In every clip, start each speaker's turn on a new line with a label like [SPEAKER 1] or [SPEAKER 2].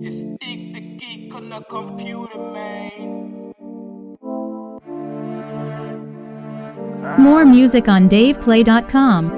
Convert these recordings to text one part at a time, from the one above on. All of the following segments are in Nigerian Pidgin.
[SPEAKER 1] It's Eek the Geek on the computer, man.
[SPEAKER 2] More music on DavePlay.com.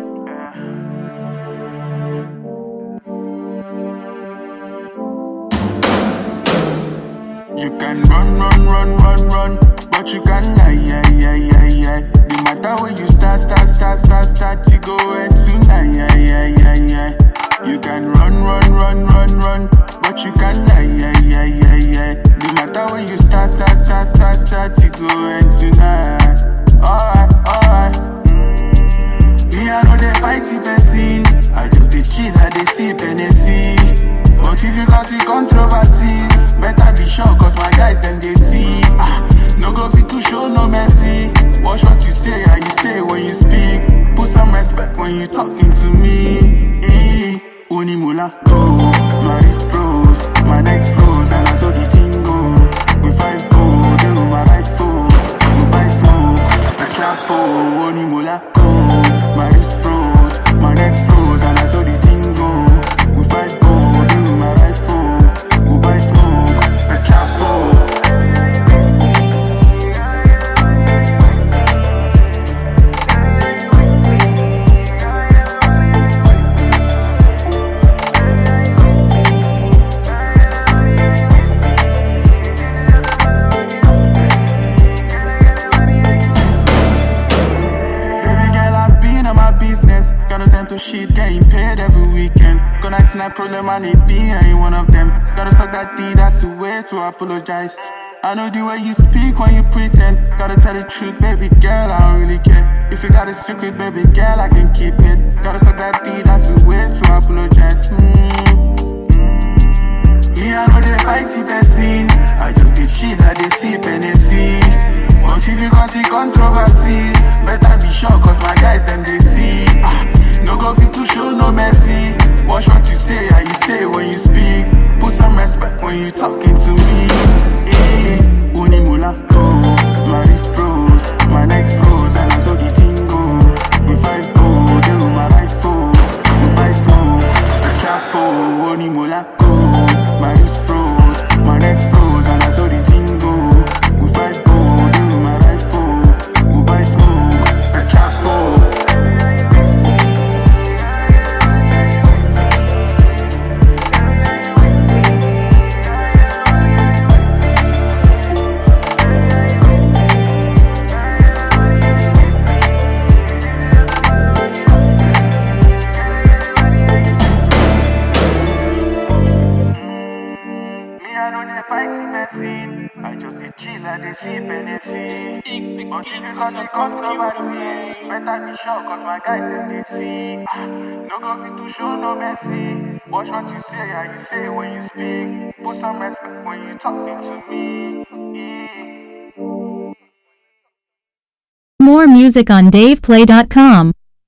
[SPEAKER 3] You can run, but you can lie, yeah. No matter where you start, you go end tonight, yeah. You can run, but you can lie, yeah. No matter where you start, you go end tonight. Alright. Me, I know they fight the person. I just dey chill, I dey sip Hennessy. But if you can see controversy, better be sure, cause my guys them they see. No go fit to show no mercy. Watch what you say, how you say when you speak. Put some respect when you talking to me. Unimula, go. My wrist froze, my neck froze, and I saw the thing go. We 5 go, they with my rifle. We buy smoke, the chapo. Unimula, go. My wrist froze, my neck froze, and I saw the thing go. We 5 go, they with my rifle. We buy smoke, the chapo. Got no time to shit, getting paid every weekend. Gonna snap problem and it be ain't one of them. Gotta suck that D, that's the way to apologize. I know the way you speak when you pretend. Gotta tell the truth, baby girl, I don't really care. If you got a secret, baby girl, I can keep it. Gotta suck that D, that's the way to apologize. Me, I know they fight the person. I just dey chill, I dey sip Hennessy. But if you can see controversy, better be sure, cause my guys them they see. No go fit to show no mercy. Watch what you say, how you say when you speak. Put some respect when you talking to me. Unimula, go. My wrist froze, my neck froze, and I saw the thing go. We 5 go, they with my rifle. We buy smoke, the chapo. Unimula, go. My wrist froze, my neck froze, and I saw the thing go. We 5 go, they with my rifle. We buy smoke, the chapo. I just dey chill, I dey sip Hennessy. But if you got the controversy, better be sure, cause my guys them they see. No go fit to show no mercy. Watch what you say, how you say when you speak. Put some respect when you talking to me.
[SPEAKER 2] More music on DavePlay.com.